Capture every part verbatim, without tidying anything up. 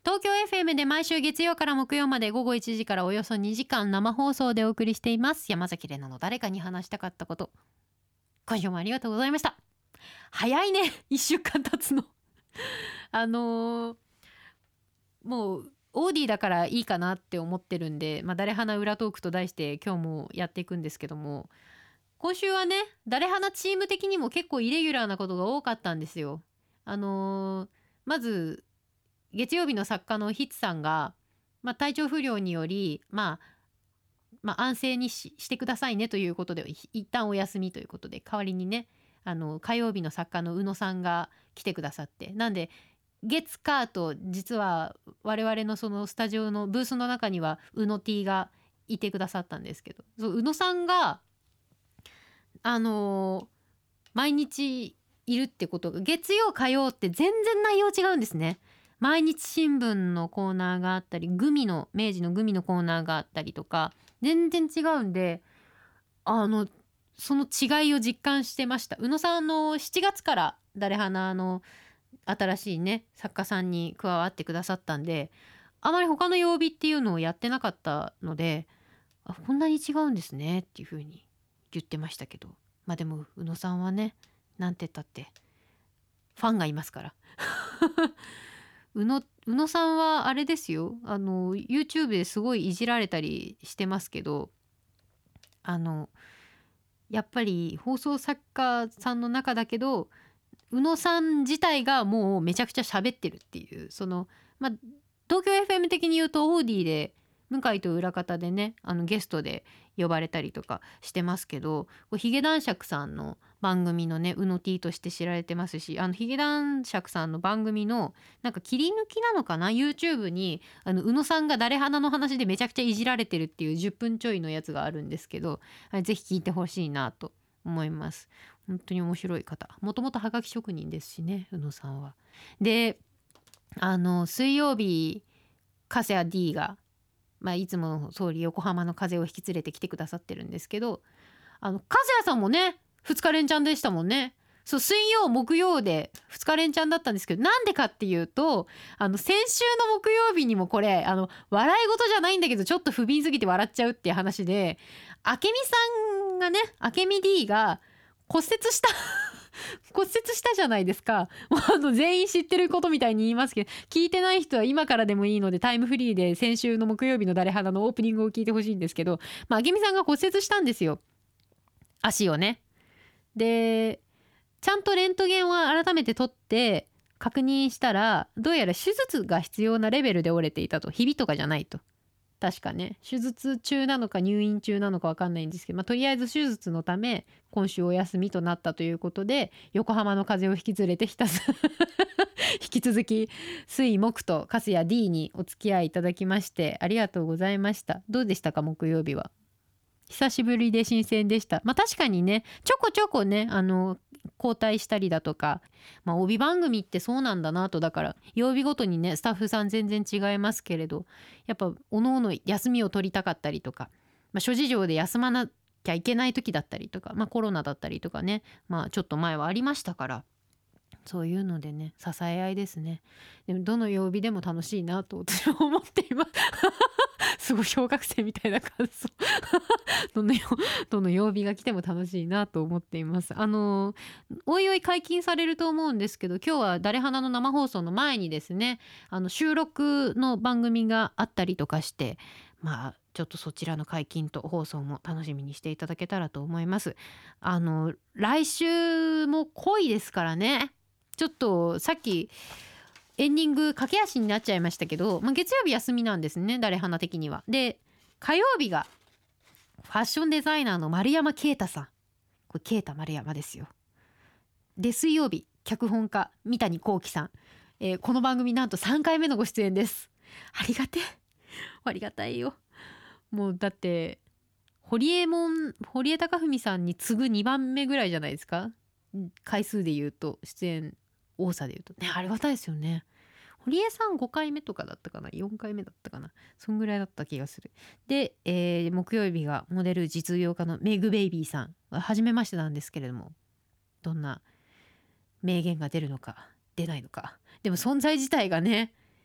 東京 エフエム で毎週月曜から木曜まで午後いちじからおよそにじかん生放送でお送りしています山崎怜奈の誰かに話したかったこと。今週もありがとうございました。早いねいっしゅうかん経つのあのー、もうオーディだからいいかなって思ってるんで、まあ、誰花裏トークと題して今日もやっていくんですけども、今週はね誰花チーム的にも結構イレギュラーなことが多かったんですよ。あのー、まず月曜日の作家のヒッツさんが、まあ、体調不良により、まあ、まあ安静に し, してくださいねということで一旦お休みということで、代わりにねあの火曜日の作家の宇野さんが来てくださって、なんで月火と実は我々のそのスタジオのブースの中には宇野 T がいてくださったんですけど、そう宇野さんがあのー、毎日いるってことが、月曜火曜って全然内容違うんですね。毎日新聞のコーナーがあったり、グミの明治のグミのコーナーがあったりとか全然違うんで、あのその違いを実感してました。宇野さんのしちがつから誰花の新しいね作家さんに加わってくださったんで、あまり他の曜日っていうのをやってなかったので、あこんなに違うんですねっていう風に言ってましたけど、まあでも宇野さんはねなんて言ったってファンがいますから宇野、宇野さんはあれですよ、あの YouTube ですごいいじられたりしてますけど、あのやっぱり放送作家さんの中だけど宇野さん自体がもうめちゃくちゃ喋ってるっていう、そのまあ東京 エフエム 的に言うとオーディで向井と裏方でねあのゲストで呼ばれたりとかしてますけど、ヒゲ男爵さんの番組のね宇野 T として知られてますし、あのヒゲ男爵さんの番組のなんか切り抜きなのかな YouTube にあの宇野さんが誰花の話でめちゃくちゃいじられてるっていうじゅっぷんちょいのやつがあるんですけど、あれぜひ聞いてほしいなと思います。本当に面白い方、もともとはがき職人ですしね宇野さんは。であの水曜日加瀬谷 D が、まあ、いつもの通り横浜の風を引き連れてきてくださってるんですけど、あの加瀬谷さんもねふつか連チャンでしたもんね。そう水曜木曜でふつか連チャンだったんですけど、なんでかっていうとあの先週の木曜日にもこれあの笑い事じゃないんだけどちょっと不憫すぎて笑っちゃうっていう話で、明美さんがね明美 D が骨折した骨折したじゃないですか。もうあの全員知ってることみたいに言いますけど、聞いてない人は今からでもいいのでタイムフリーで先週の木曜日の誰花のオープニングを聞いてほしいんですけど、まあ、明美さんが骨折したんですよ、足をね。でちゃんとレントゲンを改めて取って確認したら、どうやら手術が必要なレベルで折れていたと、ひびとかじゃないと。確かね手術中なのか入院中なのか分かんないんですけど、まあ、とりあえず手術のため今週お休みとなったということで、横浜の風を引き連れてひたす引き続き水木と粕谷 D にお付き合いいただきましてありがとうございました。どうでしたか木曜日は。久しぶりで新鮮でした。まあ確かにねちょこちょこねあの交代したりだとか、まあ、帯番組ってそうなんだなと。だから曜日ごとにねスタッフさん全然違いますけれど、やっぱおのおの休みを取りたかったりとか、まあ、諸事情で休まなきゃいけない時だったりとか、まあ、コロナだったりとかね、まあ、ちょっと前はありましたから、そういうのでね支え合いですね。でもどの曜日でも楽しいなと私は思っていますすごい小学生みたいな感想どのよどの曜日が来ても楽しいなと思っています。あのおいおい解禁されると思うんですけど、今日は誰花の生放送の前にですねあの収録の番組があったりとかして、まあちょっとそちらの解禁と放送も楽しみにしていただけたらと思います。あの来週も濃いですからね。ちょっとさっきエンディング駆け足になっちゃいましたけど、まあ、月曜日休みなんですね誰花的には。で火曜日がファッションデザイナーの丸山啓太さん、これ啓太丸山ですよ。で水曜日脚本家三谷幸喜さん、えー、この番組なんとさんかいめのご出演です。ありがてありがたいよ。もうだって堀江門堀江貴文さんに次ぐにばんめぐらいじゃないですか、回数で言うと、出演多さで言うとね。ありがたいですよね。堀江さんごかいめとかだったかな、よんかいめだったかな、そんぐらいだった気がする。で、えー、木曜日がモデル実業家のメグベイビーさん、初めましてなんですけれども、どんな名言が出るのか出ないのか、でも存在自体がね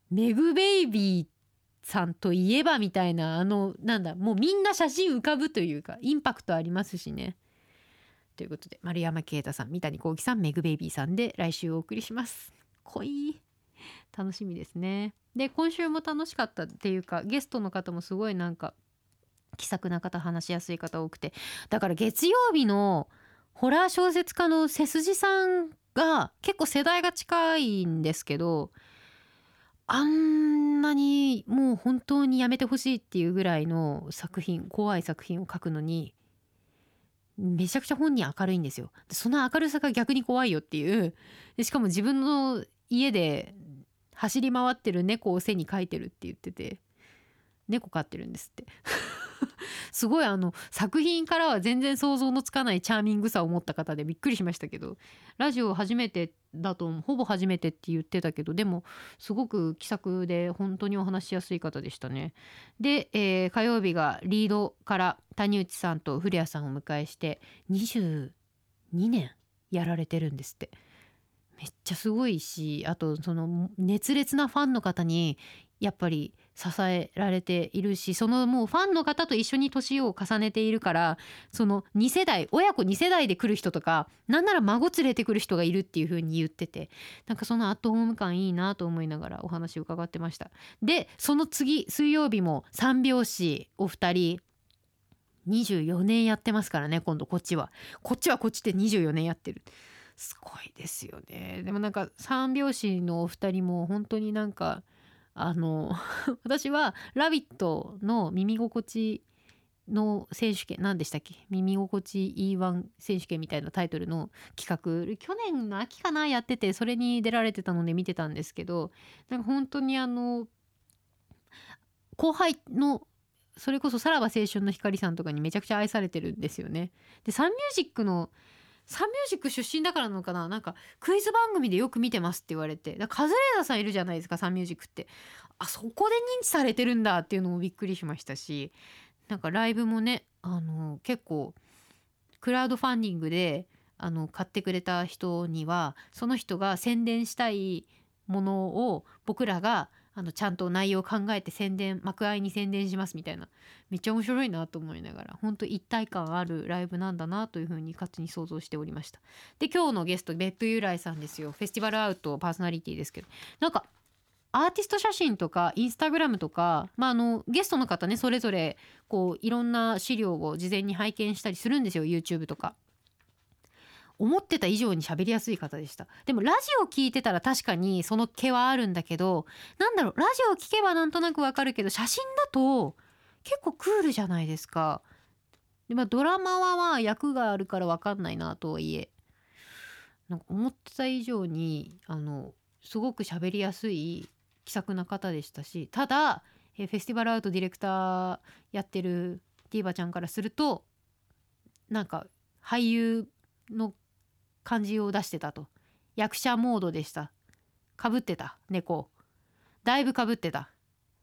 メグベイビーさんといえばみたいな、あのなんだ、もうみんな写真浮かぶというかインパクトありますしね。ということで丸山啓太さん、三谷幸喜さん、メグベイビーさんで来週お送りします。濃い、楽しみですね。で今週も楽しかったっていうか、ゲストの方もすごいなんか気さくな方、話しやすい方多くて、だから月曜日のホラー小説家の背筋さんが結構世代が近いんですけど、あんなにもう本当にやめてほしいっていうぐらいの作品、怖い作品を書くのにめちゃくちゃ本人明るいんですよ。その明るさが逆に怖いよっていう。でしかも自分の家で走り回ってる猫を背に描いてるって言ってて、猫飼ってるんですってすごいあの作品からは全然想像のつかないチャーミングさを持った方でびっくりしましたけど、ラジオ初めてだとほぼ初めてって言ってたけど、でもすごく気さくで本当にお話しやすい方でしたね。で、えー火曜日がリードから谷内さんと古谷さんをお迎えしてにじゅうにねんやられてるんですって。めっちゃすごいし、あとその熱烈なファンの方にやっぱり支えられているし、そのもうファンの方と一緒に年を重ねているから、そのに世代、親子に世代で来る人とか、なんなら孫連れてくる人がいるっていう風に言ってて、なんかそのアットホーム感いいなと思いながらお話を伺ってました。でその次水曜日も三拍子お二人にじゅうよねんやってますからね。今度こっちはこっちはこっちでにじゅうよねんやってる。すごいですよね。でもなんか三拍子のお二人も本当になんかあの私は「ラビット!」の耳心地の選手権、何でしたっけ、耳心地 イーワン 選手権みたいなタイトルの企画、去年の秋かなやってて、それに出られてたので見てたんですけど、なんか本当にあの後輩のそれこそさらば青春の光さんとかにめちゃくちゃ愛されてるんですよね。でサンミュージックのサンミュージック出身だからなのかな、なんかクイズ番組でよく見てますって言われて、だからカズレーザーさんいるじゃないですか、サンミュージックって。あそこで認知されてるんだっていうのもびっくりしましたし、なんかライブもね、あの結構クラウドファンディングであの買ってくれた人にはその人が宣伝したいものを僕らがあのちゃんと内容を考えて宣伝、幕間に宣伝しますみたいな、めっちゃ面白いなと思いながら、本当一体感あるライブなんだなというふうに勝手に想像しておりました。で今日のゲスト別府由来さんですよ。フェスティバルアウトパーソナリティですけど、なんかアーティスト写真とかインスタグラムとか、まあ、あのゲストの方ね、それぞれこういろんな資料を事前に拝見したりするんですよ、 YouTube とか。思ってた以上に喋りやすい方でした。でもラジオ聞いてたら確かにその気はあるんだけど、なんだろう、ラジオ聞けばなんとなくわかるけど写真だと結構クールじゃないですか。で、まあ、ドラマはまあ役があるからわかんないなとはいえ、なんか思ってた以上にあのすごく喋りやすい気さくな方でしたし、ただえフェスティバルアウトディレクターやってるディーバちゃんからすると、なんか俳優の感じを出してたと、役者モードでした、かぶってた猫だいぶかぶってた。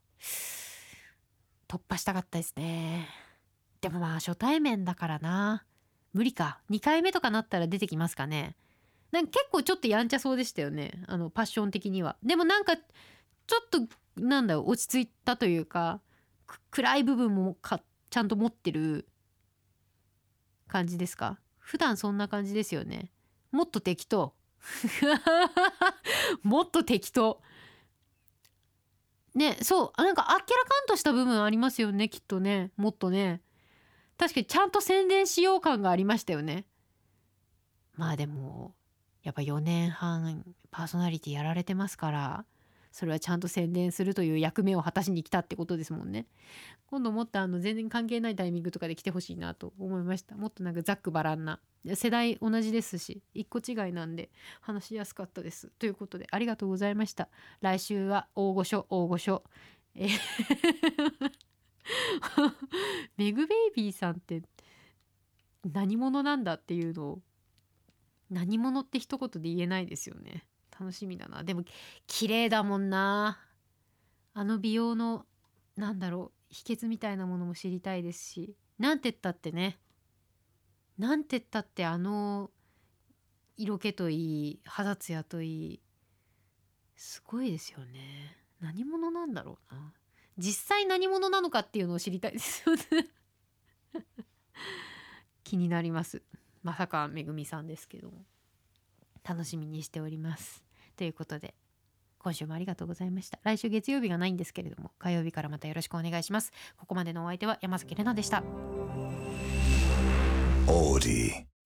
突破したかったですね。でもまあ初対面だからな、無理か。にかいめとかなったら出てきますかね。なんか結構ちょっとやんちゃそうでしたよね、あのパッション的には。でもなんかちょっとなんだろう、落ち着いたというか、く暗い部分もかちゃんと持ってる感じですか。普段そんな感じですよね。もっと適当もっと適当ね。そう、なんかあっけらかんとした部分ありますよね、きっとね。もっとね、確かにちゃんと宣伝しよう感がありましたよね。まあでもやっぱよねんはんパーソナリティやられてますから、それはちゃんと宣伝するという役目を果たしに来たってことですもんね。今度もっとあの全然関係ないタイミングとかで来てほしいなと思いました。もっとなんかざっくばらんな、世代同じですし一個違いなんで話しやすかったです。ということでありがとうございました。来週は大御所大御所えメグベイビーさんって何者なんだっていうのを、何者って一言で言えないですよね。楽しみだな。でも綺麗だもんな、あの美容のなんだろう秘訣みたいなものも知りたいですし、なんて言ったってね、なんて言ったってあの色気といい肌ツヤといいすごいですよね。 何者なんだろうな。実際何者なのかっていうのを知りたいですよね気になります。まさかめぐみさんですけども、楽しみにしております。ということで今週もありがとうございました。来週月曜日がないんですけれども、火曜日からまたよろしくお願いします。ここまでのお相手は山崎怜奈でした。オーディ